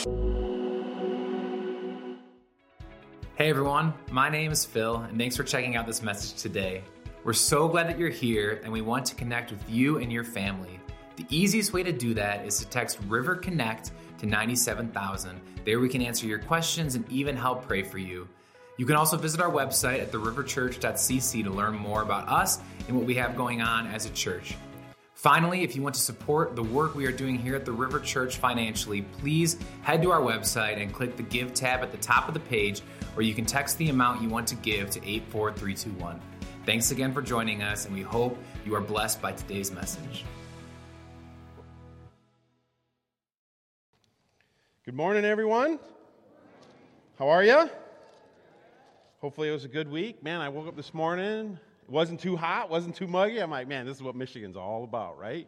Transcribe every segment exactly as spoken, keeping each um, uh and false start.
Hey everyone, my name is Phil, and thanks for checking out this message today. We're so glad that you're here, and we want to connect with you and your family. The easiest way to do that is to text River Connect to ninety-seven thousand. There we can answer your questions and even help pray for you. You can also visit our website at the river church dot c c to learn more about us and what we have going on as a church. Finally, if you want to support the work we are doing here at the River Church financially, please head to our website and click the Give tab at the top of the page, or you can text the amount you want to give to eight four three two one. Thanks again for joining us, and we hope you are blessed by today's message. Good morning, everyone. How are you? Hopefully it was a good week. Man, I woke up this morning. It wasn't too hot, wasn't too muggy. I'm like, man, this is what Michigan's all about, right?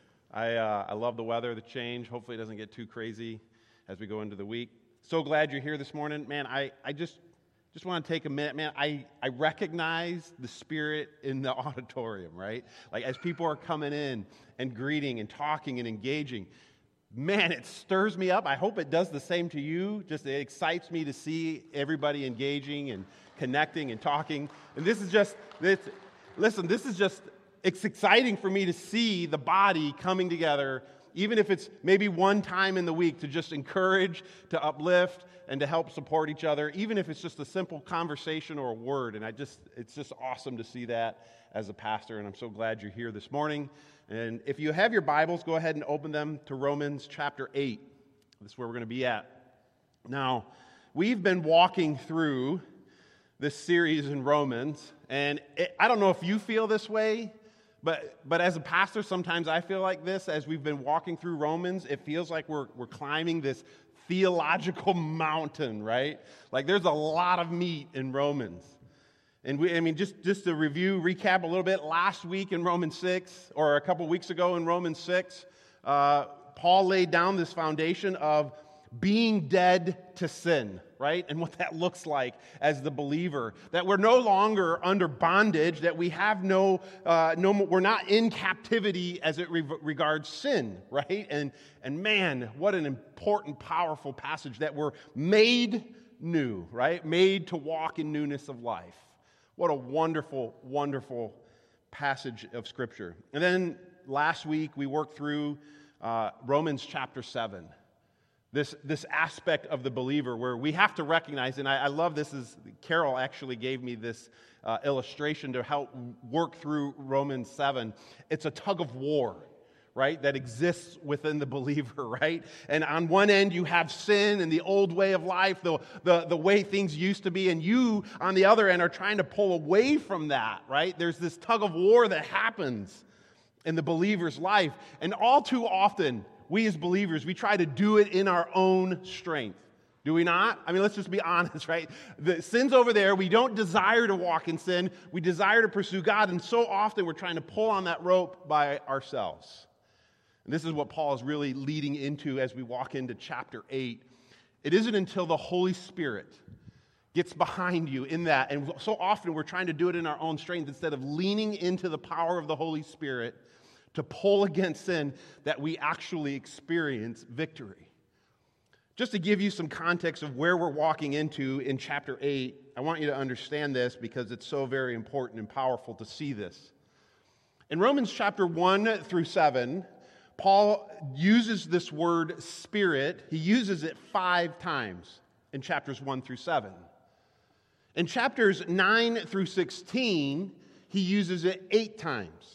I uh, I love the weather, the change. Hopefully it doesn't get too crazy as we go into the week. So glad you're here this morning. Man, I, I just just want to take a minute. Man, I, I recognize the spirit in the auditorium, right? Like as people are coming in and greeting and talking and engaging, man, it stirs me up. I hope it does the same to you. Just it excites me to see everybody engaging and connecting and talking. And this is just, this, listen, this is just, it's exciting for me to see the body coming together, even if it's maybe one time in the week, to just encourage, to uplift, and to help support each other, even if it's just a simple conversation or a word. And I just, it's just awesome to see that as a pastor, and I'm so glad you're here this morning. And if you have your Bibles, go ahead and open them to Romans chapter eight. This is where we're going to be at. Now, we've been walking through this series in Romans, and it, I don't know if you feel this way, but but as a pastor, sometimes I feel like this. As we've been walking through Romans, it feels like we're we're climbing this theological mountain, right? Like there's a lot of meat in Romans. And we, I mean, just, just to review, recap a little bit, last week in Romans six, or a couple weeks ago in Romans six, uh, Paul laid down this foundation of being dead to sin, right? And what that looks like as the believer. That we're no longer under bondage, that we have no, uh, no, we're not in captivity as it re- regards sin, right? And, and man, what an important, powerful passage, that we're made new, right? Made to walk in newness of life. What a wonderful, wonderful passage of Scripture. And then last week we worked through uh, Romans chapter seven. This, this aspect of the believer where we have to recognize, and I, I love this, is Carol actually gave me this uh, illustration to help work through Romans seven. It's a tug of war, right, that exists within the believer, right? And on one end, you have sin and the old way of life, the, the, the way things used to be, and you, on the other end, are trying to pull away from that, right? There's this tug of war that happens in the believer's life, and all too often, we as believers, we try to do it in our own strength. Do we not? I mean, let's just be honest, right? The sin's over there. We don't desire to walk in sin. We desire to pursue God, and so often we're trying to pull on that rope by ourselves. And this is what Paul is really leading into as we walk into chapter eight. It isn't until the Holy Spirit gets behind you in that, and so often we're trying to do it in our own strength instead of leaning into the power of the Holy Spirit to pull against sin, that we actually experience victory. Just to give you some context of where we're walking into in chapter eight, I want you to understand this because it's so very important and powerful to see this. In Romans chapter one through seven, Paul uses this word spirit. He uses it five times in chapters one through seven. In chapters nine through sixteen, he uses it eight times.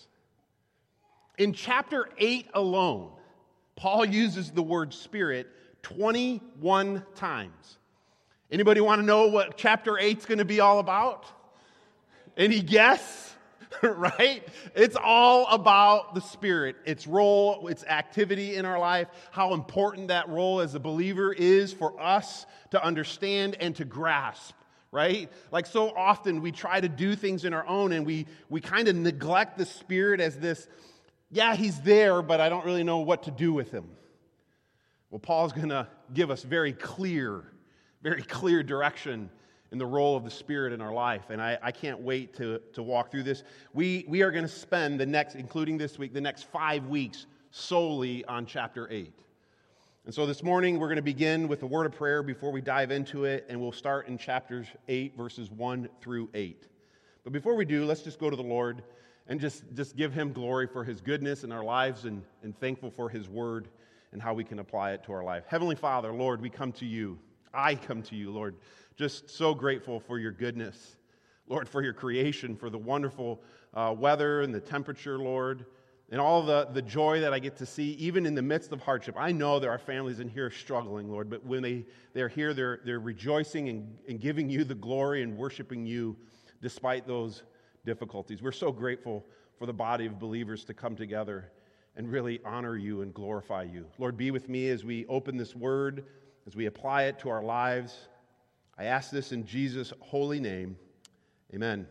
In chapter eight alone, Paul uses the word spirit twenty-one times. Anybody want to know what chapter eight is going to be all about? Any guess? Right? It's all about the Spirit, its role, its activity in our life, how important that role as a believer is for us to understand and to grasp, right? Like so often we try to do things in our own and we, we kind of neglect the Spirit as this, yeah, He's there, but I don't really know what to do with Him. Well, Paul's going to give us very clear, very clear direction in the role of the Spirit in our life. And I, I can't wait to, to walk through this. We, we are going to spend the next, including this week, the next five weeks solely on chapter eight. And so this morning we're going to begin with a word of prayer before we dive into it, and we'll start in chapters eight, verses one through eight. But before we do, let's just go to the Lord and just, just give Him glory for His goodness in our lives and, and thankful for His word and how we can apply it to our life. Heavenly Father, Lord, we come to you. I come to you, Lord, just so grateful for your goodness. Lord, for your creation, for the wonderful uh, weather and the temperature, Lord, and all the, the joy that I get to see, even in the midst of hardship. I know there are families in here struggling, Lord, but when they, they're here, they're, they're rejoicing and, and giving you the glory and worshiping you despite those difficulties. We're so grateful for the body of believers to come together and really honor you and glorify you. Lord, be with me as we open this word, as we apply it to our lives. I ask this in Jesus' holy name. Amen.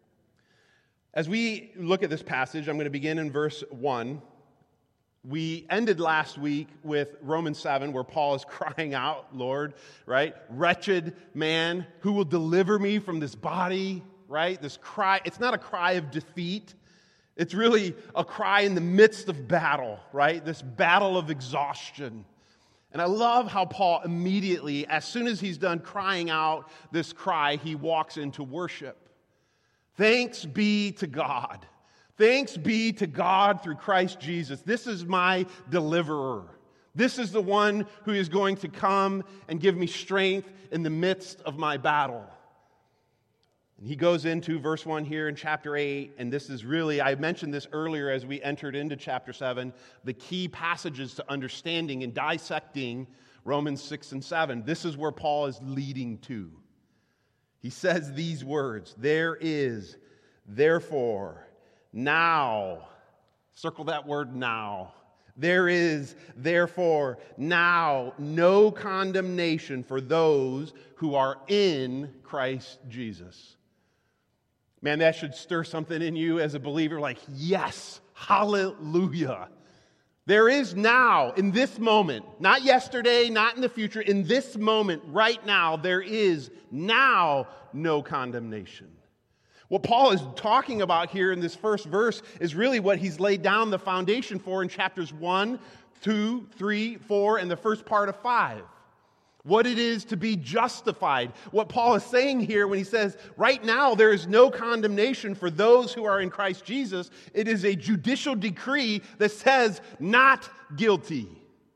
As we look at this passage, I'm going to begin in verse one. We ended last week with Romans seven, where Paul is crying out, Lord, right? Wretched man, who will deliver me from this body, right? This cry, it's not a cry of defeat. It's really a cry in the midst of battle, right? This battle of exhaustion. And I love how Paul immediately, as soon as he's done crying out this cry, he walks into worship. Thanks be to God. Thanks be to God through Christ Jesus. This is my deliverer. This is the one who is going to come and give me strength in the midst of my battle. And he goes into verse one here in chapter eight, and this is really, I mentioned this earlier as we entered into chapter seven, the key passages to understanding and dissecting Romans six and seven. This is where Paul is leading to. He says these words, there is, therefore, now, circle that word now. There is, therefore, now no condemnation for those who are in Christ Jesus. Man, that should stir something in you as a believer, like, yes, hallelujah. There is now, in this moment, not yesterday, not in the future, in this moment, right now, there is now no condemnation. What Paul is talking about here in this first verse is really what he's laid down the foundation for in chapters one, two, three, four, and the first part of five. What it is to be justified. What Paul is saying here when he says, right now there is no condemnation for those who are in Christ Jesus. It is a judicial decree that says not guilty.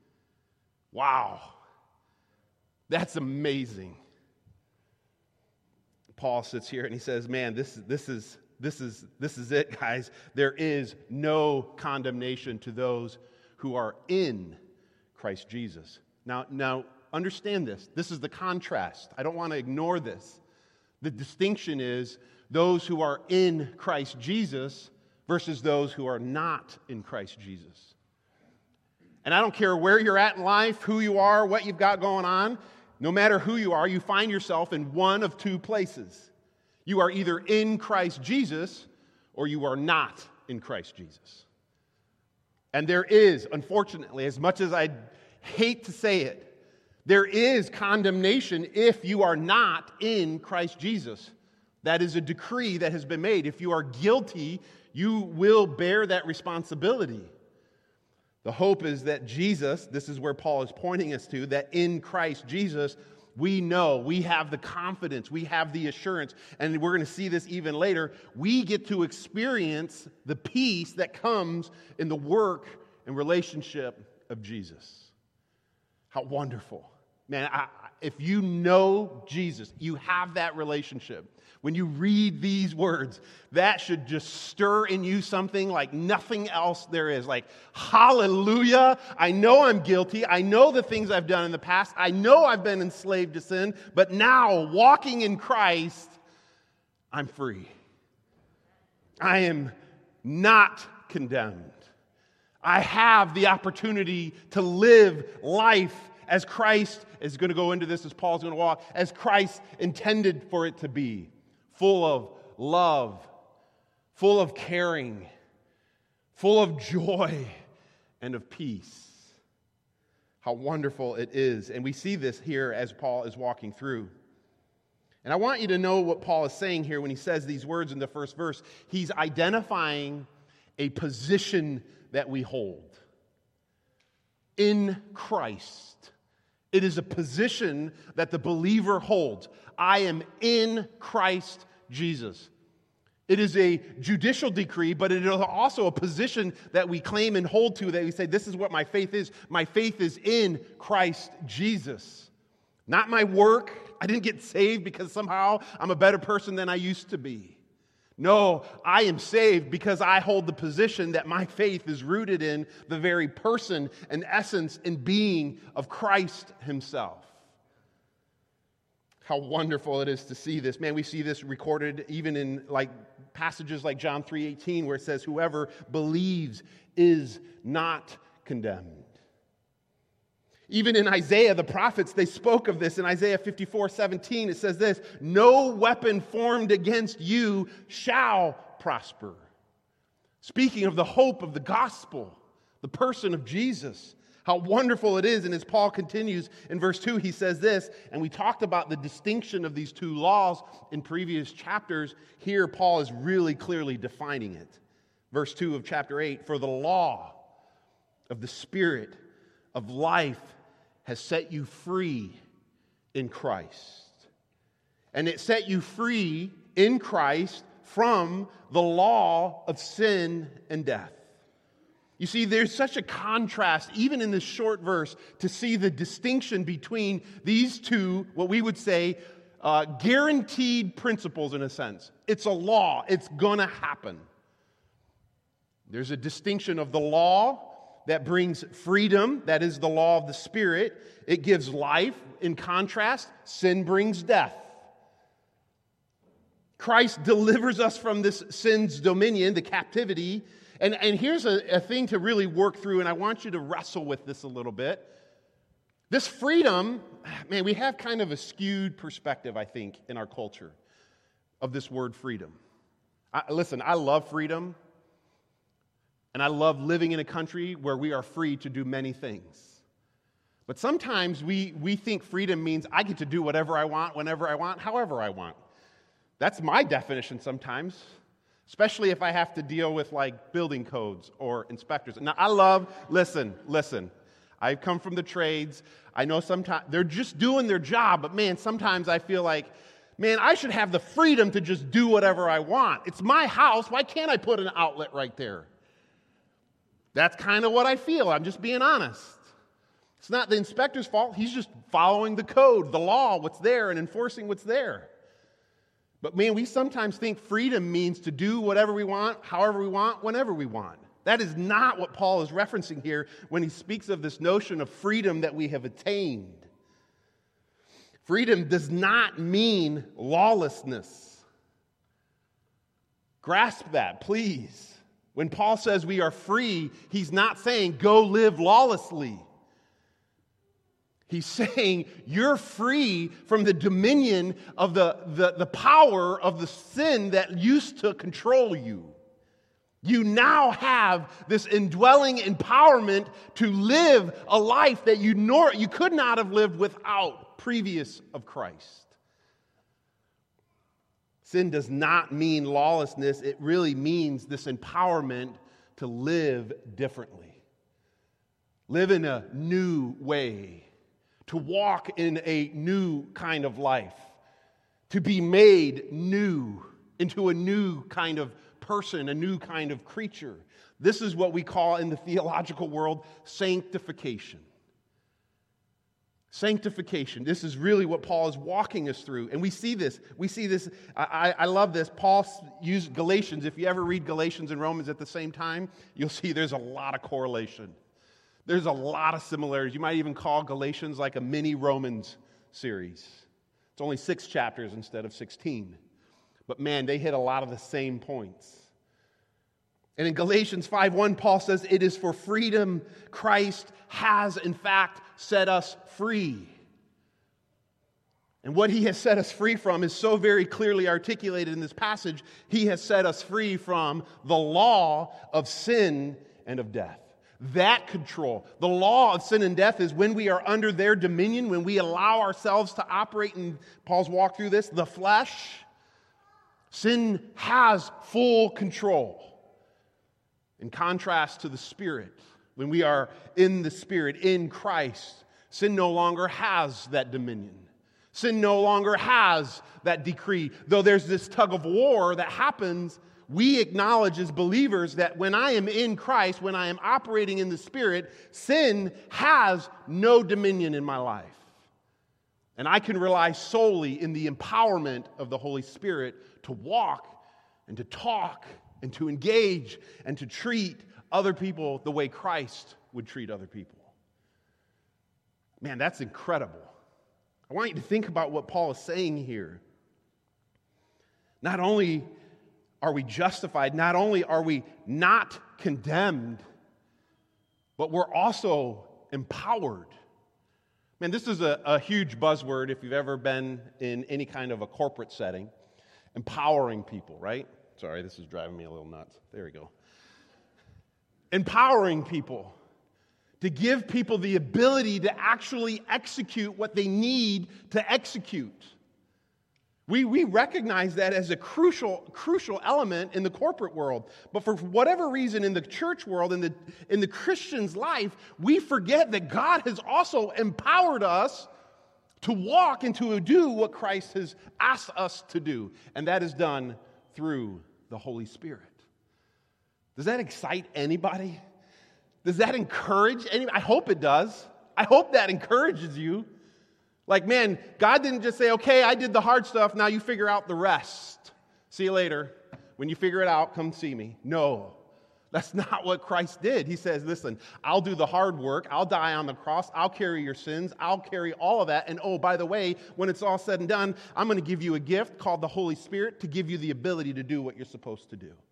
Wow. That's amazing. Paul sits here and he says, man, this, this, is, this, is, this is it, guys. There is no condemnation to those who are in Christ Jesus. Now, now, understand this. This is the contrast. I don't want to ignore this. The distinction is those who are in Christ Jesus versus those who are not in Christ Jesus. And I don't care where you're at in life, who you are, what you've got going on. No matter who you are, you find yourself in one of two places. You are either in Christ Jesus or you are not in Christ Jesus. And there is, unfortunately, as much as I hate to say it, there is condemnation if you are not in Christ Jesus. That is a decree that has been made. If you are guilty, you will bear that responsibility. The hope is that Jesus, this is where Paul is pointing us to, that in Christ Jesus, we know, we have the confidence, we have the assurance, and we're going to see this even later, we get to experience the peace that comes in the work and relationship of Jesus. How wonderful. Man, I, if you know Jesus, you have that relationship. When you read these words, that should just stir in you something like nothing else there is. Like, hallelujah, I know I'm guilty. I know the things I've done in the past. I know I've been enslaved to sin. But now, walking in Christ, I'm free. I am not condemned. I have the opportunity to live life as Christ is going to go into this, as Paul's going to walk, as Christ intended for it to be. Full of love, full of caring, full of joy, and of peace. How wonderful it is. And we see this here as Paul is walking through. And I want you to know what Paul is saying here when he says these words in the first verse. He's identifying a position that we hold. in Christ. It is a position that the believer holds. I am in Christ Jesus. It is a judicial decree, but it is also a position that we claim and hold to, that we say, this is what my faith is. My faith is in Christ Jesus. Not my work. I didn't get saved because somehow I'm a better person than I used to be. No, I am saved because I hold the position that my faith is rooted in the very person and essence and being of Christ himself. How wonderful it is to see this. Man, we see this recorded even in like passages like John three eighteen, where it says, whoever believes is not condemned. Even in Isaiah, the prophets, they spoke of this. In Isaiah fifty-four seventeen, it says this, no weapon formed against you shall prosper. Speaking of the hope of the gospel, the person of Jesus, how wonderful it is. And as Paul continues in verse two, he says this, and we talked about the distinction of these two laws in previous chapters. Here, Paul is really clearly defining it. Verse two of chapter eight, for the law of the Spirit of life has set you free in Christ. And it set you free in Christ from the law of sin and death. You see, there's such a contrast, even in this short verse, to see the distinction between these two, what we would say, uh, guaranteed principles in a sense. It's a law. It's going to happen. There's a distinction of the law that brings freedom, that is the law of the Spirit. It gives life. In contrast, sin brings death. Christ delivers us from this sin's dominion, the captivity. And, and here's a, a thing to really work through, and I want you to wrestle with this a little bit. This freedom, man, we have kind of a skewed perspective, I think, in our culture of this word freedom. I, listen, I love freedom. And I love living in a country where we are free to do many things. But sometimes we, we think freedom means I get to do whatever I want, whenever I want, however I want. That's my definition sometimes, especially if I have to deal with like building codes or inspectors. Now, I love, listen, listen. I've come from the trades. I know sometimes they're just doing their job, but man, sometimes I feel like, man, I should have the freedom to just do whatever I want. It's my house. Why can't I put an outlet right there? That's kind of what I feel. I'm just being honest. It's not the inspector's fault. He's just following the code, the law, what's there, and enforcing what's there. But man, we sometimes think freedom means to do whatever we want, however we want, whenever we want. That is not what Paul is referencing here when he speaks of this notion of freedom that we have attained. Freedom does not mean lawlessness. Grasp that, please. When Paul says we are free, he's not saying go live lawlessly. He's saying you're free from the dominion of the, the, the power of the sin that used to control you. You now have this indwelling empowerment to live a life that you, nor, you could not have lived without previous of Christ. Sin does not mean lawlessness. It really means this empowerment to live differently. Live in a new way. To walk in a new kind of life. To be made new into a new kind of person, a new kind of creature. This is what we call in the theological world sanctification. Sanctification. This is really what Paul is walking us through. And we see this. We see this. I, I love this. Paul used Galatians. If you ever read Galatians and Romans at the same time, you'll see there's a lot of correlation. There's a lot of similarities. You might even call Galatians like a mini Romans series. It's only six chapters instead of sixteen. But man, they hit a lot of the same points. And in Galatians five one, Paul says, it is for freedom Christ has, in fact, set us free. And what he has set us free from is so very clearly articulated in this passage. He has set us free from the law of sin and of death. That control. The law of sin and death is when we are under their dominion, when we allow ourselves to operate, and Paul's walked through this, the flesh. Sin has full control. In contrast to the Spirit, when we are in the Spirit, in Christ, sin no longer has that dominion. Sin no longer has that decree. Though there's this tug of war that happens, we acknowledge as believers that when I am in Christ, when I am operating in the Spirit, sin has no dominion in my life. And I can rely solely in the empowerment of the Holy Spirit to walk and to talk and to engage and to treat other people the way Christ would treat other people. Man, that's incredible. I want you to think about what Paul is saying here. Not only are we justified, not only are we not condemned, but we're also empowered. Man, this is a, a huge buzzword if you've ever been in any kind of a corporate setting. Empowering people, right? Sorry, this is driving me a little nuts. There we go. Empowering people. To give people the ability to actually execute what they need to execute. We, we recognize that as a crucial, crucial element in the corporate world. But for whatever reason in the church world, in the, in the Christian's life, we forget that God has also empowered us to walk and to do what Christ has asked us to do. And that is done through the Holy Spirit. Does that excite anybody? Does that encourage anybody? I hope it does. I hope that encourages you. Like, man, God didn't just say, okay, I did the hard stuff, now you figure out the rest. See you later. When you figure it out, come see me. No, that's not what Christ did. He says, listen, I'll do the hard work. I'll die on the cross. I'll carry your sins. I'll carry all of that. And oh, by the way, when it's all said and done, I'm going to give you a gift called the Holy Spirit to give you the ability to do what you're supposed to do.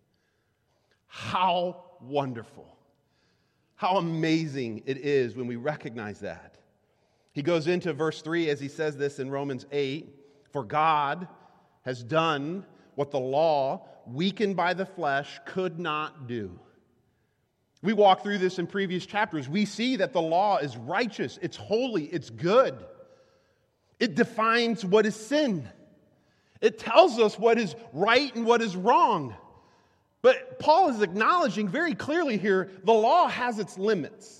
How wonderful. How amazing it is when we recognize that. He goes into verse three as he says this in Romans eight. For God has done what the law, weakened by the flesh, could not do. We walked through this in previous chapters. We see that the law is righteous, it's holy, it's good. It defines what is sin. It tells us what is right and what is wrong. But Paul is acknowledging very clearly here, the law has its limits.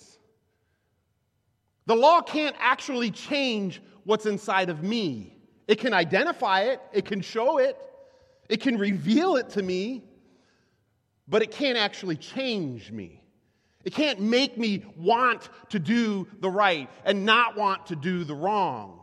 The law can't actually change what's inside of me. It can identify it, it can show it, it can reveal it to me, but it can't actually change me. It can't make me want to do the right and not want to do the wrong.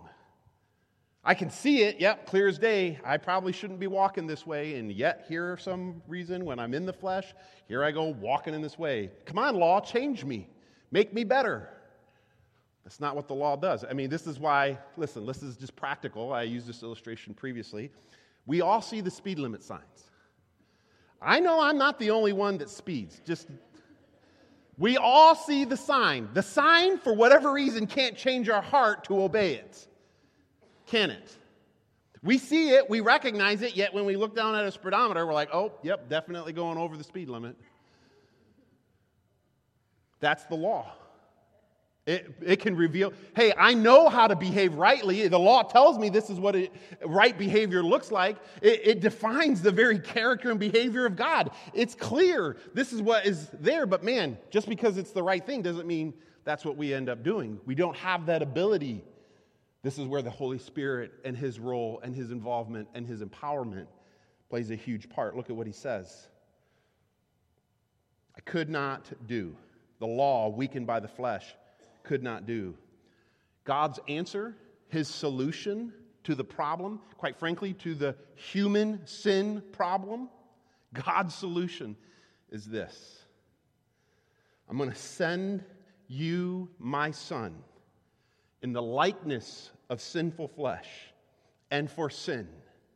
I can see it, yep, clear as day. I probably shouldn't be walking this way, and yet here for some reason, when I'm in the flesh, here I go walking in this way. Come on, law, change me. Make me better. That's not what the law does. I mean, this is why, listen, this is just practical. I used this illustration previously. We all see the speed limit signs. I know I'm not the only one that speeds. Just, we all see the sign. The sign, for whatever reason, can't change our heart to obey it. Can it? We see it, we recognize it, yet when we look down at a speedometer, we're like, oh, yep, definitely going over the speed limit. That's the law. It, it can reveal, hey, I know how to behave rightly. The law tells me this is what it, right behavior looks like. It, it defines the very character and behavior of God. It's clear. This is what is there. But man, just because it's the right thing doesn't mean that's what we end up doing. We don't have that ability. This is where the Holy Spirit and His role and His involvement and His empowerment plays a huge part. Look at what he says. I could not do. The law, weakened by the flesh, could not do. God's answer, His solution to the problem, quite frankly, to the human sin problem, God's solution is this. I'm going to send you my Son in the likeness of sinful flesh and for sin.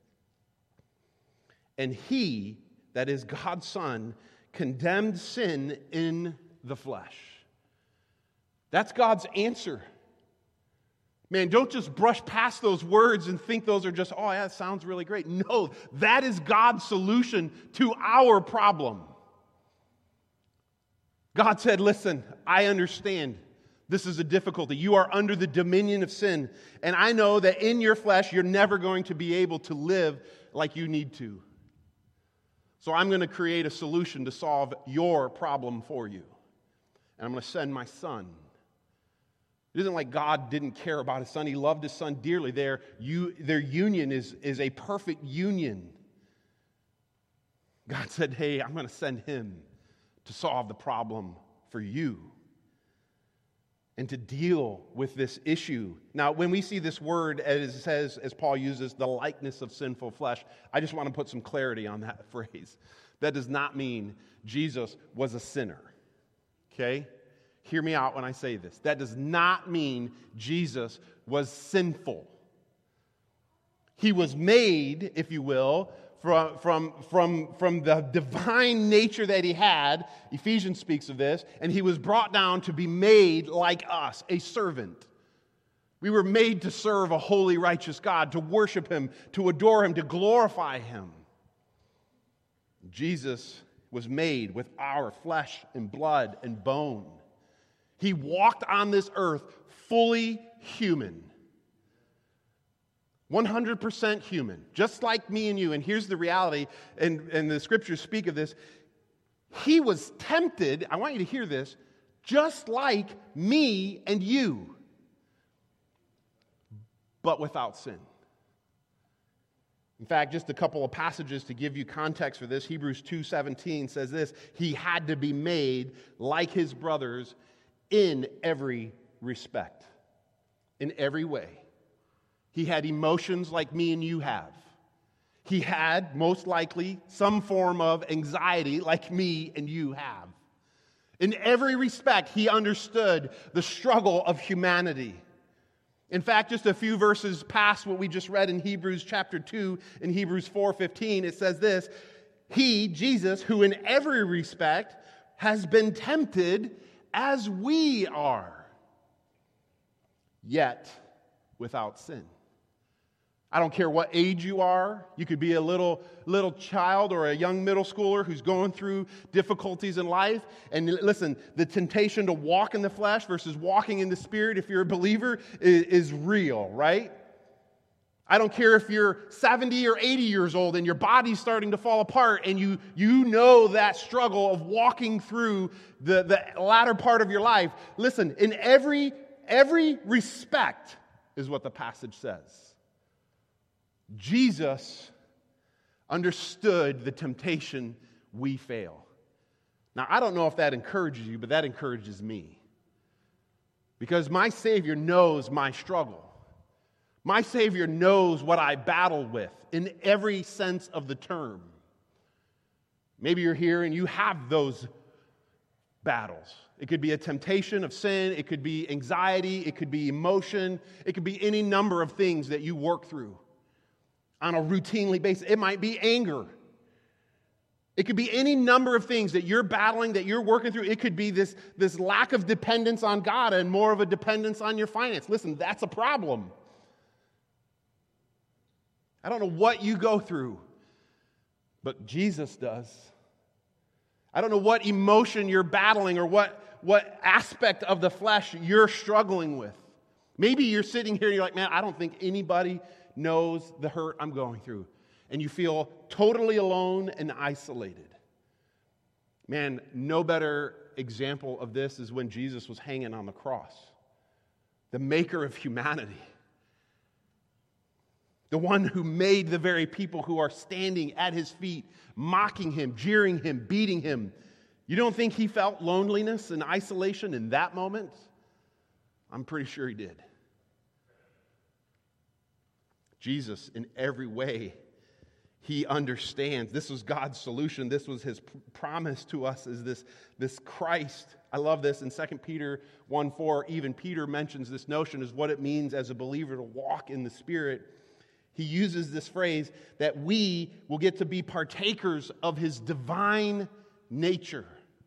And He, that is God's Son, condemned sin in the flesh. That's God's answer. Man, don't just brush past those words and think those are just, oh, yeah, that sounds really great. No, that is God's solution to our problem. God said, listen, I understand this is a difficulty. You are under the dominion of sin. And I know that in your flesh, you're never going to be able to live like you need to. So I'm going to create a solution to solve your problem for you. and I'm going to send my son. It isn't like God didn't care about his son. He loved his son dearly. Their, you, their union is, is a perfect union. God said, hey, I'm going to send him to solve the problem for you and to deal with this issue. Now, when we see this word, as it says, as Paul uses, the likeness of sinful flesh, I just want to put some clarity on that phrase. That does not mean Jesus was a sinner, okay? Hear me out when I say this. That does not mean Jesus was sinful. He was made, if you will, from, from, from, from the divine nature that he had. Ephesians speaks of this. And he was brought down to be made like us, a servant. We were made to serve a holy, righteous God, to worship him, to adore him, to glorify him. Jesus was made with our flesh and blood and bone. He walked on this earth fully human. one hundred percent human, just like me and you. And here's the reality, and, and the scriptures speak of this. He was tempted, I want you to hear this, just like me and you, but without sin. In fact, just a couple of passages to give you context for this. Hebrews two seventeen says this: he had to be made like his brothers in every respect, in every way. He had emotions like me and you have. He had, most likely, some form of anxiety like me and you have. In every respect, he understood the struggle of humanity. In fact, just a few verses past what we just read in Hebrews chapter two, in Hebrews four fifteen, it says this: he, Jesus, who in every respect has been tempted as we are, yet without sin. I don't care what age you are. You could be a little, little child or a young middle schooler who's going through difficulties in life. And listen, the temptation to walk in the flesh versus walking in the Spirit, if you're a believer, is, is real, right? I don't care if you're seventy or eighty years old and your body's starting to fall apart and you, you know that struggle of walking through the, the latter part of your life. Listen, in every, every respect is what the passage says. Jesus understood the temptation we fail. Now, I don't know if that encourages you, but that encourages me. Because my Savior knows my struggle. My Savior knows what I battle with in every sense of the term. Maybe you're here and you have those battles. It could be a temptation of sin. It could be anxiety. It could be emotion. It could be any number of things that you work through on a routinely basis. It might be anger. It could be any number of things that you're battling, that you're working through. It could be this, this lack of dependence on God and more of a dependence on your finance. Listen, that's a problem. I don't know what you go through, but Jesus does. I don't know what emotion you're battling or what, what aspect of the flesh you're struggling with. Maybe you're sitting here and you're like, man, I don't think anybody knows the hurt I'm going through. And you feel totally alone and isolated. Man, no better example of this is when Jesus was hanging on the cross. The maker of humanity. The one who made the very people who are standing at his feet, mocking him, jeering him, beating him. You don't think he felt loneliness and isolation in that moment? I'm pretty sure he did. Jesus, in every way, he understands. This was God's solution. This was his pr- promise to us, is this, this Christ. I love this in Second Peter one four. Even Peter mentions this notion as what it means as a believer to walk in the Spirit. He uses this phrase that we will get to be partakers of his divine nature.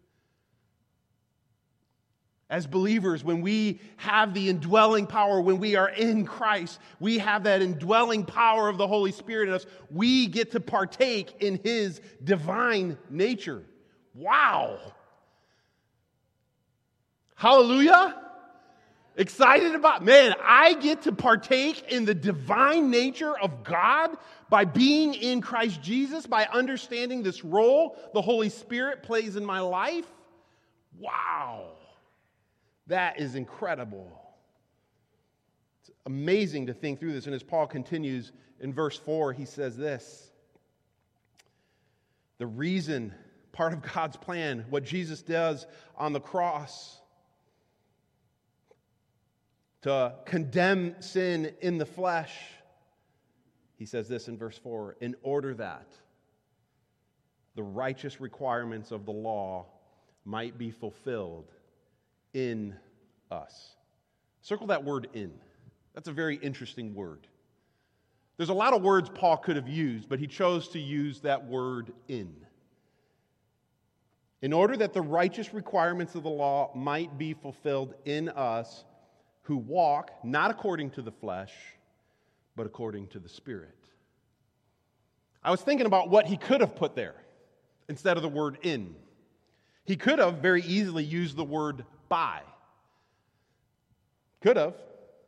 As believers, when we have the indwelling power, when we are in Christ, we have that indwelling power of the Holy Spirit in us. We get to partake in his divine nature. Wow! Hallelujah! Excited about, man, I get to partake in the divine nature of God by being in Christ Jesus, by understanding this role the Holy Spirit plays in my life. Wow. That is incredible. It's amazing to think through this. And as Paul continues in verse four, he says this. The reason, part of God's plan, what Jesus does on the cross to condemn sin in the flesh, he says this in verse four, in order that the righteous requirements of the law might be fulfilled in us. Circle that word in. That's a very interesting word. There's a lot of words Paul could have used, but he chose to use that word in. In order that the righteous requirements of the law might be fulfilled in us who walk not according to the flesh, but according to the Spirit. I was thinking about what he could have put there instead of the word in. He could have very easily used the word by. Could have.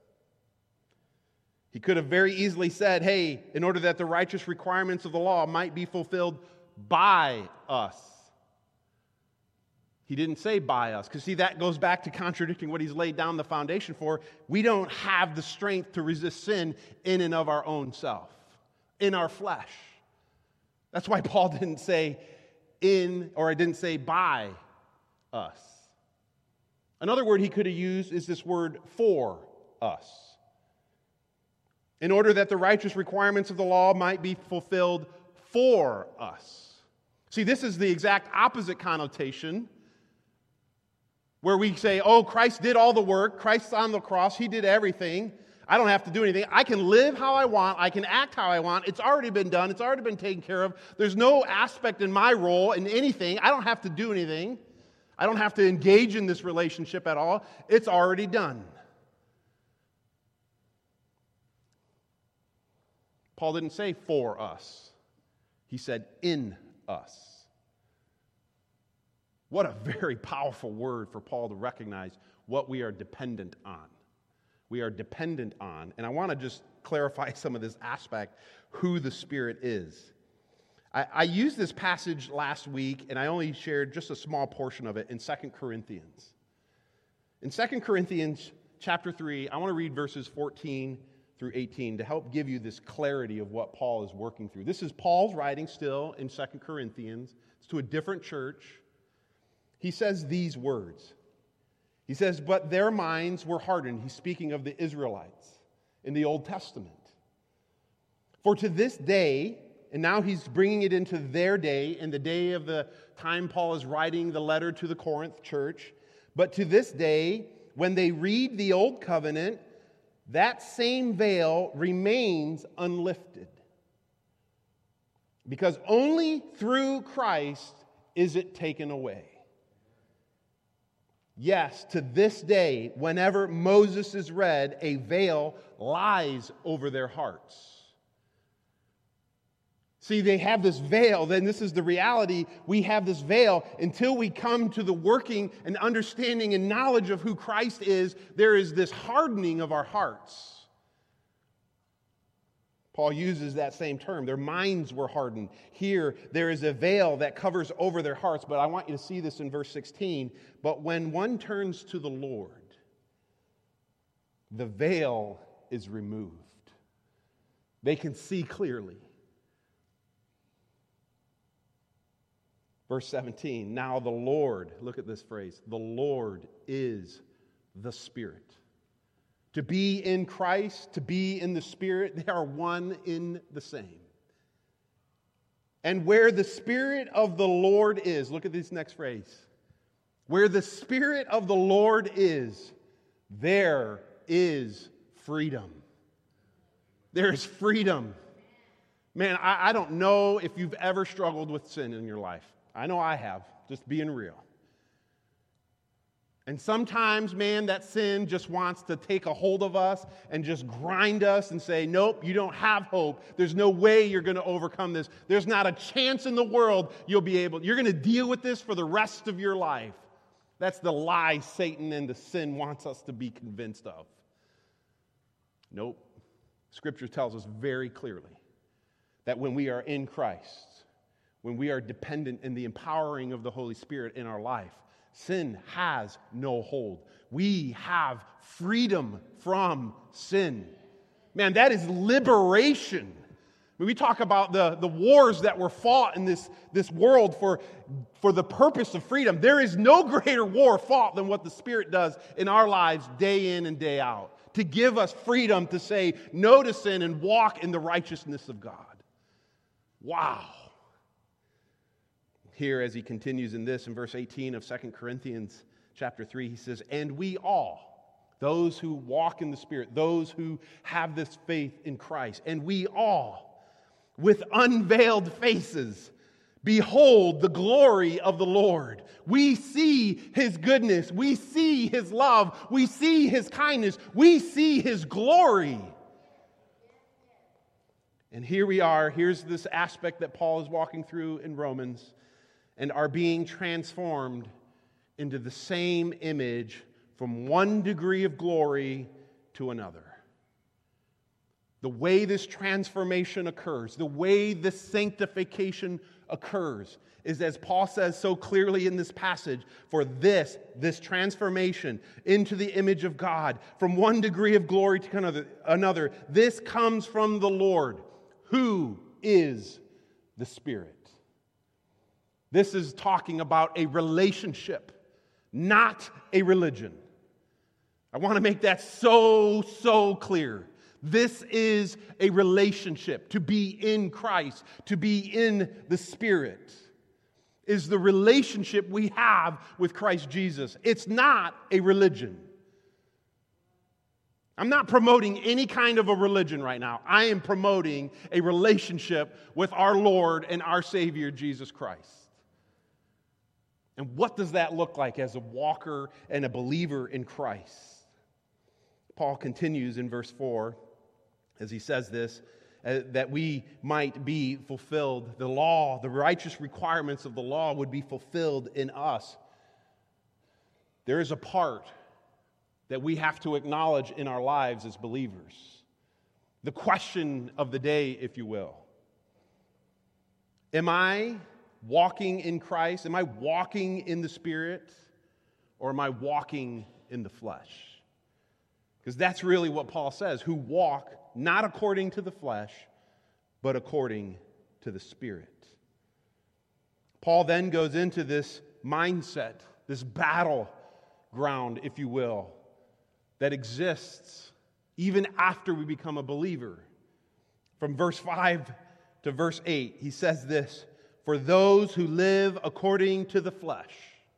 He could have very easily said, hey, in order that the righteous requirements of the law might be fulfilled by us. He didn't say by us, because see, that goes back to contradicting what he's laid down the foundation for. We don't have the strength to resist sin in and of our own self, in our flesh. That's why Paul didn't say in, or I didn't say by us. Another word he could have used is this word for us. In order that the righteous requirements of the law might be fulfilled for us. See, this is the exact opposite connotation, where we say, oh, Christ did all the work, Christ's on the cross, he did everything, I don't have to do anything, I can live how I want, I can act how I want, it's already been done, it's already been taken care of, there's no aspect in my role in anything, I don't have to do anything, I don't have to engage in this relationship at all, it's already done. Paul didn't say for us, he said in us. What a very powerful word for Paul to recognize what we are dependent on. We are dependent on, and I want to just clarify some of this aspect, who the Spirit is. I, I used this passage last week, and I only shared just a small portion of it in Second Corinthians. In Second Corinthians chapter three, I want to read verses fourteen through eighteen to help give you this clarity of what Paul is working through. This is Paul's writing still in Second Corinthians. It's to a different church. He says these words. He says, but their minds were hardened. He's speaking of the Israelites in the Old Testament. For to this day, and now he's bringing it into their day, in the day of the time Paul is writing the letter to the Corinth church, but to this day, when they read the Old Covenant, that same veil remains unlifted. Because only through Christ is it taken away. Yes, to this day, whenever Moses is read, a veil lies over their hearts. See, they have this veil, then this is the reality. We have this veil until we come to the working and understanding and knowledge of who Christ is. There is this hardening of our hearts. Paul uses that same term. Their minds were hardened. Here, there is a veil that covers over their hearts, but I want you to see this in verse sixteen. But when one turns to the Lord, the veil is removed. They can see clearly. Verse seventeen, now the Lord, look at this phrase, the Lord is the Spirit. To be in Christ, to be in the Spirit, they are one in the same. And where the Spirit of the Lord is, look at this next phrase. Where the Spirit of the Lord is, there is freedom. There is freedom. Man, I, I don't know if you've ever struggled with sin in your life. I know I have, just being real. And sometimes, man, that sin just wants to take a hold of us and just grind us and say, nope, you don't have hope. There's no way you're going to overcome this. There's not a chance in the world you'll be able. You're going to deal with this for the rest of your life. That's the lie Satan and the sin wants us to be convinced of. Nope. Scripture tells us very clearly that when we are in Christ, when we are dependent in the empowering of the Holy Spirit in our life, Sin has no hold. We have freedom from sin. Man, that is liberation. When we talk about the, the wars that were fought in this, this world for, for the purpose of freedom, there is no greater war fought than what the Spirit does in our lives day in and day out, to give us freedom to say no to sin and walk in the righteousness of God. Wow. Here, as he continues in this, in verse eighteen of Second Corinthians chapter three, he says, and we all, those who walk in the Spirit, those who have this faith in Christ, and we all, with unveiled faces, behold the glory of the Lord. We see His goodness. We see His love. We see His kindness. We see His glory. And here we are. Here's this aspect that Paul is walking through in Romans, and are being transformed into the same image from one degree of glory to another. The way this transformation occurs, the way this sanctification occurs, is as Paul says so clearly in this passage, for this, this transformation into the image of God, from one degree of glory to another, another, this comes from the Lord, who is the Spirit. This is talking about a relationship, not a religion. I want to make that so, so clear. This is a relationship. To be in Christ, to be in the Spirit, is the relationship we have with Christ Jesus. It's not a religion. I'm not promoting any kind of a religion right now. I am promoting a relationship with our Lord and our Savior, Jesus Christ. And what does that look like as a walker and a believer in Christ? Paul continues in verse four, as he says this, uh, that we might be fulfilled. The law, the righteous requirements of the law would be fulfilled in us. There is a part that we have to acknowledge in our lives as believers. The question of the day, if you will. Am I walking in Christ? Am I walking in the Spirit? Or am I walking in the flesh? Because that's really what Paul says, who walk not according to the flesh, but according to the Spirit. Paul then goes into this mindset, this battleground, if you will, that exists even after we become a believer. From verse five to verse eight, he says this, for those who live according to the flesh,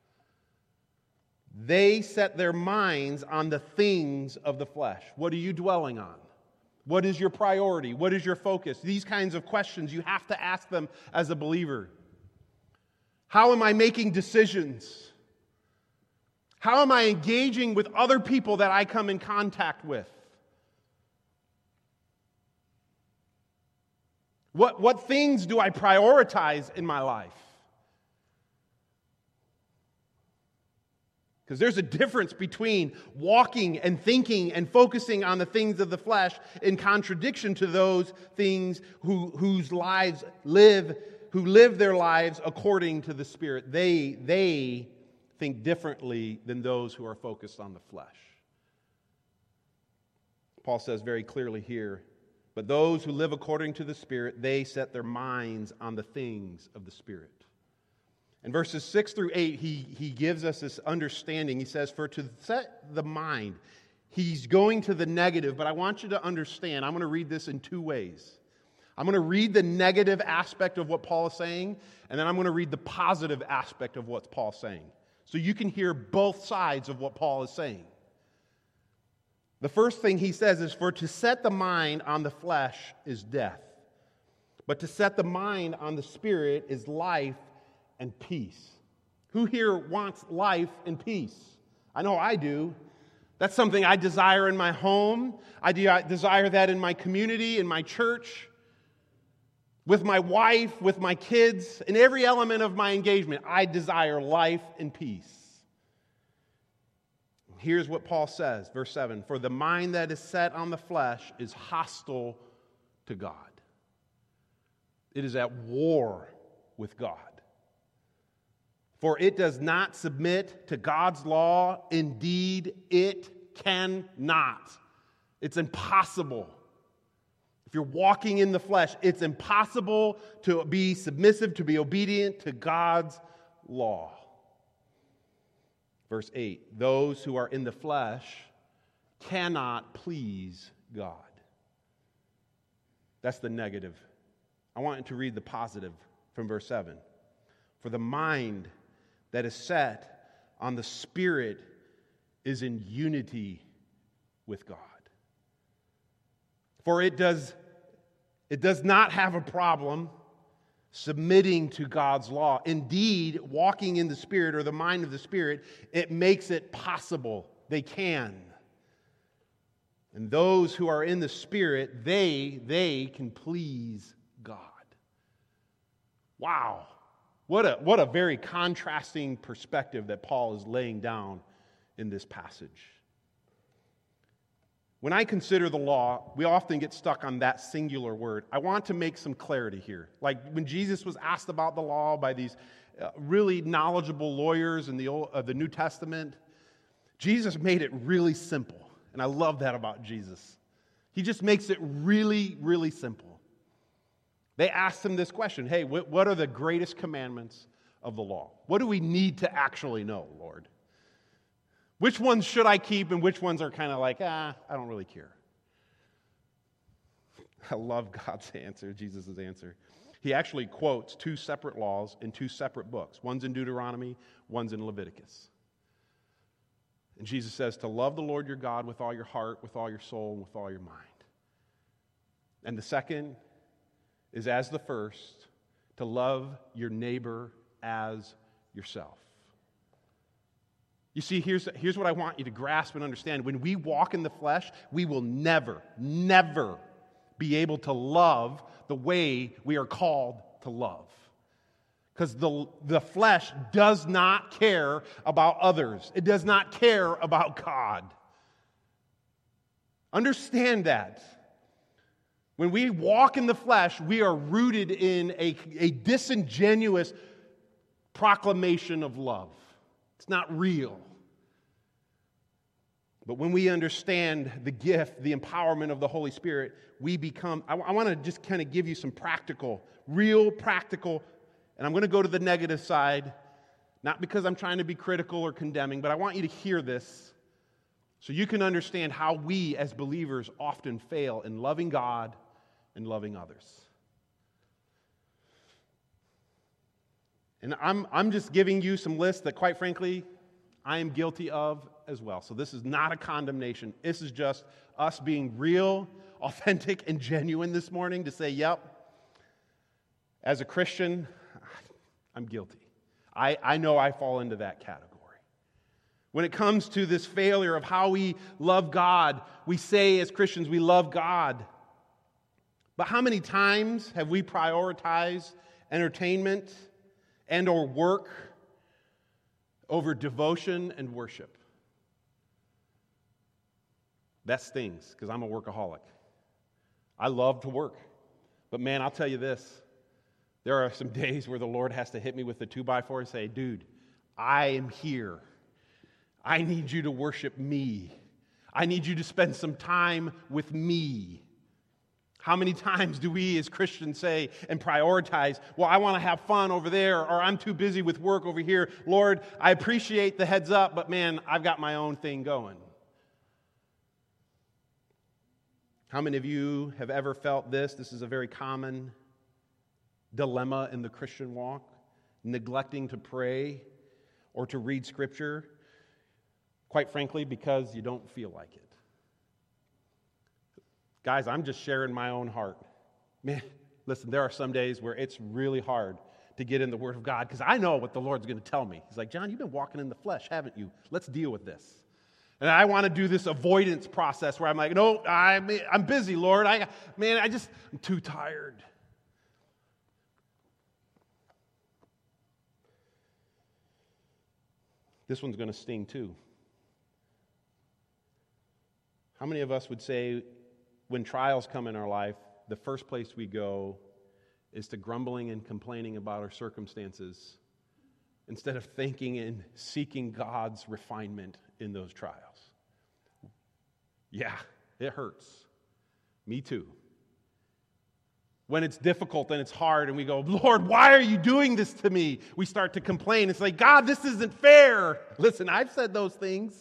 they set their minds on the things of the flesh. What are you dwelling on? What is your priority? What is your focus? These kinds of questions, you have to ask them as a believer. How am I making decisions? How am I engaging with other people that I come in contact with? What, what things do I prioritize in my life? Because there's a difference between walking and thinking and focusing on the things of the flesh in contradiction to those things who, whose lives live, who live their lives according to the Spirit. They, they think differently than those who are focused on the flesh. Paul says very clearly here, but those who live according to the Spirit, they set their minds on the things of the Spirit. In verses six through eight, he, he gives us this understanding. He says, for to set the mind, he's going to the negative, but I want you to understand, I'm going to read this in two ways. I'm going to read the negative aspect of what Paul is saying, and then I'm going to read the positive aspect of what Paul's saying. So you can hear both sides of what Paul is saying. The first thing he says is, for to set the mind on the flesh is death, but to set the mind on the Spirit is life and peace. Who here wants life and peace? I know I do. That's something I desire in my home. I desire that in my community, in my church, with my wife, with my kids, in every element of my engagement. I desire life and peace. Here's what Paul says, verse seven, for the mind that is set on the flesh is hostile to God. It is at war with God. For it does not submit to God's law. Indeed, it cannot. It's impossible. If you're walking in the flesh, it's impossible to be submissive, to be obedient to God's law. Verse eight, those who are in the flesh cannot please God. That's the negative. I want to read the positive from verse seven. For the mind that is set on the Spirit is in unity with God. For it does, it does not have a problem submitting to God's law. Indeed, walking in the Spirit or the mind of the Spirit, it makes it possible. They can. And those who are in the Spirit, they, they can please God. Wow. What a, what a very contrasting perspective that Paul is laying down in this passage. When I consider the law, we often get stuck on that singular word. I want to make some clarity here. Like when Jesus was asked about the law by these uh, really knowledgeable lawyers in the Old, uh, the New Testament, Jesus made it really simple. And I love that about Jesus. He just makes it really, really simple. They asked him this question, hey, wh- what are the greatest commandments of the law? What do we need to actually know, Lord? Which ones should I keep and which ones are kind of like, ah, I don't really care? I love God's answer, Jesus' answer. He actually quotes two separate laws in two separate books. One's in Deuteronomy, one's in Leviticus. And Jesus says to love the Lord your God with all your heart, with all your soul, and with all your mind. And the second is as the first, to love your neighbor as yourself. You see, here's, here's what I want you to grasp and understand. When we walk in the flesh, we will never, never be able to love the way we are called to love. Because the, the flesh does not care about others. It does not care about God. Understand that. When we walk in the flesh, we are rooted in a, a disingenuous proclamation of love. It's not real. But when we understand the gift, the empowerment of the Holy Spirit, we become, I, I want to just kind of give you some practical, real practical, and I'm going to go to the negative side, not because I'm trying to be critical or condemning, but I want you to hear this so you can understand how we as believers often fail in loving God and loving others. And I'm, I'm just giving you some lists that, quite frankly, I am guilty of as well. So this is not a condemnation. This is just us being real, authentic, and genuine this morning to say, yep, as a Christian, I'm guilty. I, I know I fall into that category. When it comes to this failure of how we love God, we say as Christians we love God. But how many times have we prioritized entertainment and or work over devotion and worship? That stings, because I'm a workaholic. I love to work. But man, I'll tell you this. There are some days where the Lord has to hit me with the two by four and say, dude, I am here. I need you to worship me. I need you to spend some time with me. How many times do we as Christians say and prioritize, well, I want to have fun over there, or I'm too busy with work over here. Lord, I appreciate the heads up, but man, I've got my own thing going. How many of you have ever felt this? This is a very common dilemma in the Christian walk. Neglecting to pray or to read Scripture, quite frankly, because you don't feel like it. Guys, I'm just sharing my own heart. Man, listen, there are some days where it's really hard to get in the Word of God because I know what the Lord's going to tell me. He's like, John, you've been walking in the flesh, haven't you? Let's deal with this. And I want to do this avoidance process where I'm like, no, I'm, I'm busy, Lord. I, man, I just, I'm too tired. This one's going to sting too. How many of us would say when trials come in our life, the first place we go is to grumbling and complaining about our circumstances instead of thinking and seeking God's refinement in those trials. Yeah, it hurts. Me too. When it's difficult and it's hard and we go, Lord, why are you doing this to me? We start to complain. It's like, God, this isn't fair. Listen, I've said those things.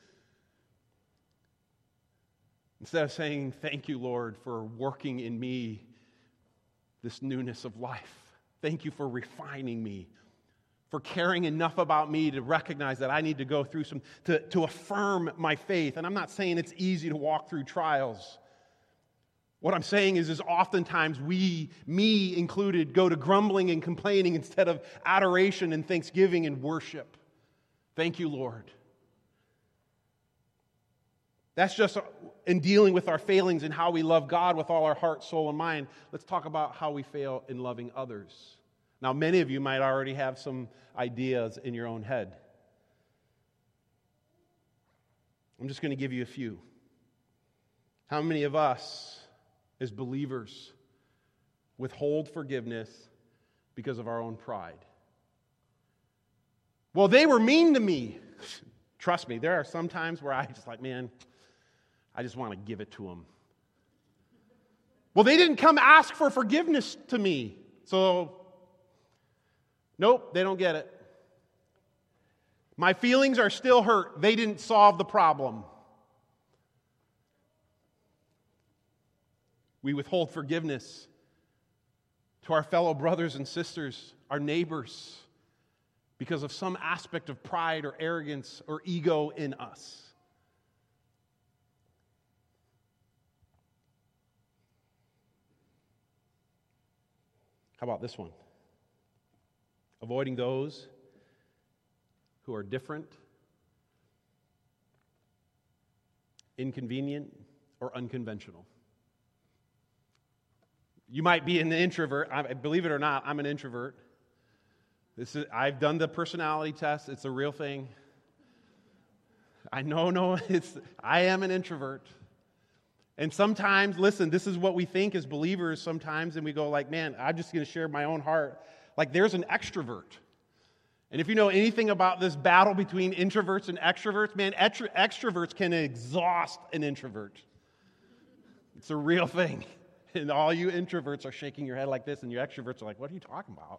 Instead of saying, thank you, Lord, for working in me this newness of life. Thank you for refining me, for caring enough about me to recognize that I need to go through some, to, to affirm my faith. And I'm not saying it's easy to walk through trials. What I'm saying is, is oftentimes we, me included, go to grumbling and complaining instead of adoration and thanksgiving and worship. Thank you, Lord. That's just in dealing with our failings and how we love God with all our heart, soul, and mind. Let's talk about how we fail in loving others. Now, many of you might already have some ideas in your own head. I'm just going to give you a few. How many of us, as believers, withhold forgiveness because of our own pride? Well, they were mean to me. Trust me, there are some times where I just like, man, I just want to give it to them. Well, they didn't come ask for forgiveness to me. So, nope, they don't get it. My feelings are still hurt. They didn't solve the problem. We withhold forgiveness to our fellow brothers and sisters, our neighbors, because of some aspect of pride or arrogance or ego in us. How about this one? Avoiding those who are different, inconvenient, or unconventional. You might be an introvert. I, believe it or not, I'm an introvert. This is, I've done the personality test. It's a real thing. I know, no, it's, I am an introvert. And sometimes, listen, this is what we think as believers sometimes, and we go like, man, I'm just going to share my own heart. Like, there's an extrovert. And if you know anything about this battle between introverts and extroverts, man, extro- extroverts can exhaust an introvert. It's a real thing. And all you introverts are shaking your head like this, and your extroverts are like, what are you talking about?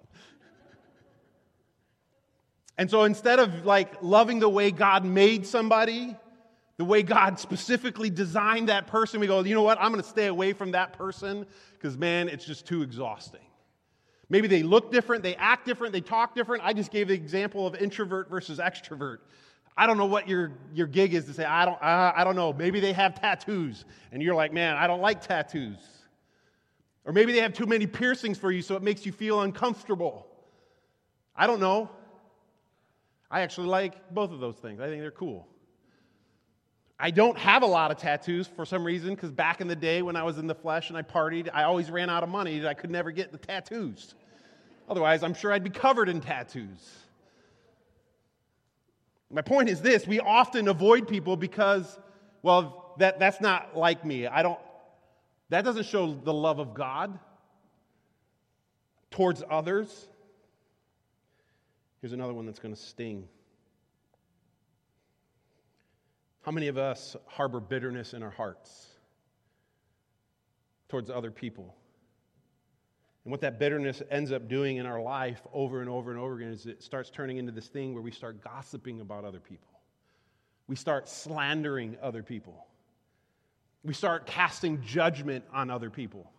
And so instead of like loving the way God made somebody, the way God specifically designed that person, we go, you know what, I'm going to stay away from that person because, man, it's just too exhausting. Maybe they look different, they act different, they talk different. I just gave the example of introvert versus extrovert. I don't know what your, your gig is to say, I don't, I, I don't know. Maybe they have tattoos, and you're like, man, I don't like tattoos. Or maybe they have too many piercings for you, so it makes you feel uncomfortable. I don't know. I actually like both of those things. I think they're cool. I don't have a lot of tattoos for some reason, because back in the day when I was in the flesh and I partied, I always ran out of money and I could never get the tattoos. Otherwise, I'm sure I'd be covered in tattoos. My point is this: we often avoid people because, well, that, that's not like me. I don't. That doesn't show the love of God towards others. Here's another one that's going to sting. How many of us harbor bitterness in our hearts towards other people? And what that bitterness ends up doing in our life over and over and over again is it starts turning into this thing where we start gossiping about other people. We start slandering other people. We start casting judgment on other people.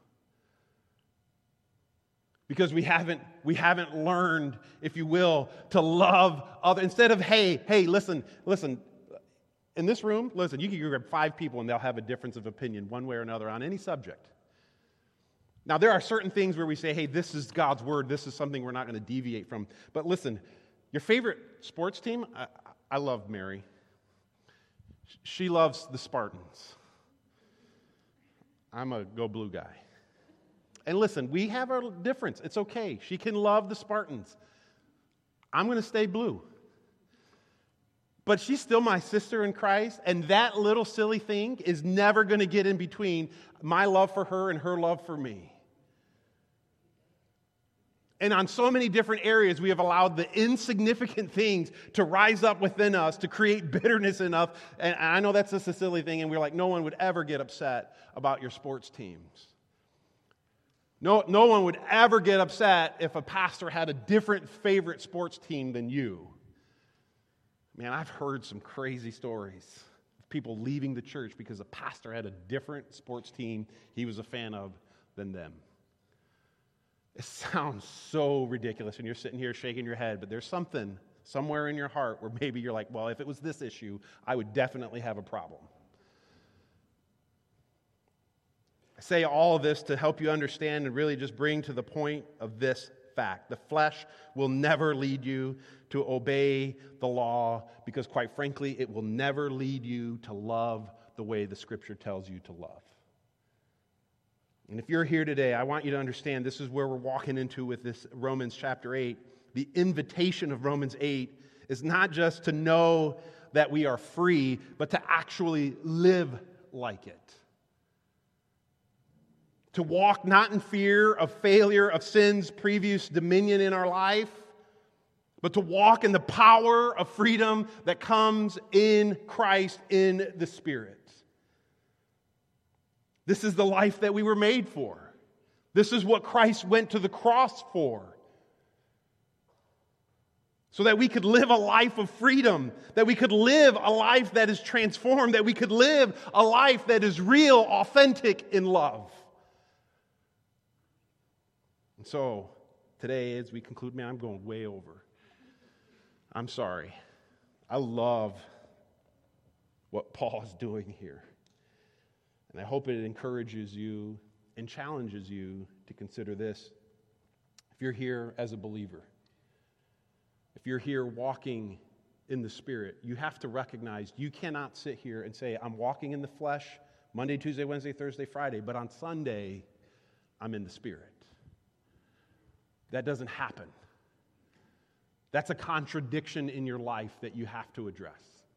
Because we haven't, we haven't learned, if you will, to love others. Instead of, hey, hey, listen, listen, in this room, listen, you can grab five people and they'll have a difference of opinion one way or another on any subject. Now, there are certain things where we say, hey, this is God's word, this is something we're not going to deviate from. But listen, your favorite sports team, I, I love Mary. She loves the Spartans. I'm a go blue guy. And listen, we have our difference. It's okay. She can love the Spartans. I'm going to stay blue. But she's still my sister in Christ, and that little silly thing is never going to get in between my love for her and her love for me. And on so many different areas, we have allowed the insignificant things to rise up within us, to create bitterness in us. And I know that's just a silly thing, and we're like, no one would ever get upset about your sports teams. No, no one would ever get upset if a pastor had a different favorite sports team than you. Man, I've heard some crazy stories of people leaving the church because a pastor had a different sports team he was a fan of than them. It sounds so ridiculous, and you're sitting here shaking your head, but there's something somewhere in your heart where maybe you're like, well, if it was this issue, I would definitely have a problem. I say all of this to help you understand and really just bring to the point of this fact. The flesh will never lead you to obey the law because, quite frankly, it will never lead you to love the way the Scripture tells you to love. And if you're here today, I want you to understand this is where we're walking into with this Romans chapter eight. The invitation of Romans eight is not just to know that we are free, but to actually live like it. To walk not in fear of failure of sin's previous dominion in our life, but to walk in the power of freedom that comes in Christ in the Spirit. This is the life that we were made for. This is what Christ went to the cross for. So that we could live a life of freedom, that we could live a life that is transformed, that we could live a life that is real, authentic in love. And so, today as we conclude, man, I'm going way over. I'm sorry. I love what Paul is doing here. And I hope it encourages you and challenges you to consider this. If you're here as a believer, if you're here walking in the Spirit, you have to recognize you cannot sit here and say, I'm walking in the flesh Monday, Tuesday, Wednesday, Thursday, Friday, but on Sunday, I'm in the Spirit. That doesn't happen. That's a contradiction in your life that you have to address.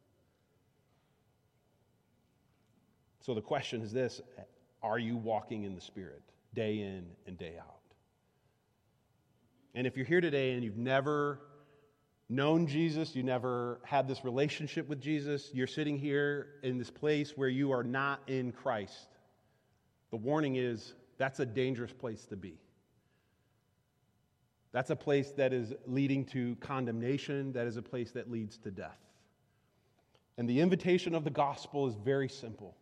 So the question is this: are you walking in the Spirit day in and day out? And if you're here today and you've never known Jesus, you never had this relationship with Jesus, you're sitting here in this place where you are not in Christ, the warning is that's a dangerous place to be. That's a place that is leading to condemnation. That is a place that leads to death. And the invitation of the gospel is very simple.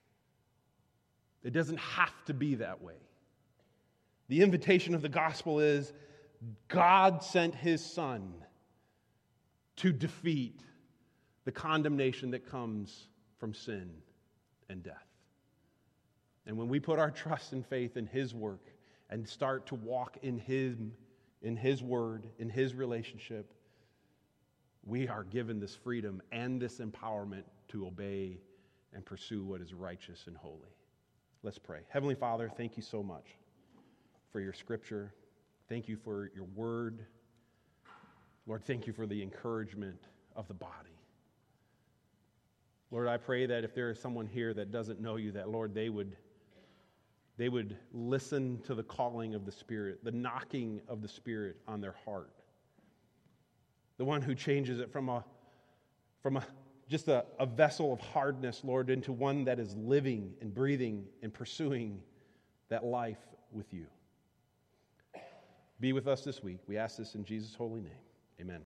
It doesn't have to be that way. The invitation of the gospel is God sent His Son to defeat the condemnation that comes from sin and death. And when we put our trust and faith in His work and start to walk in Him, in His word, in His relationship, we are given this freedom and this empowerment to obey and pursue what is righteous and holy. Let's pray. Heavenly Father, thank you so much for your scripture. Thank you for your word. Lord, thank you for the encouragement of the body. Lord, I pray that if there is someone here that doesn't know you, that, Lord, they would, they would listen to the calling of the Spirit, the knocking of the Spirit on their heart. The one who changes it from a, from a just a, a vessel of hardness, Lord, into one that is living and breathing and pursuing that life with you. Be with us this week. We ask this in Jesus' holy name. Amen.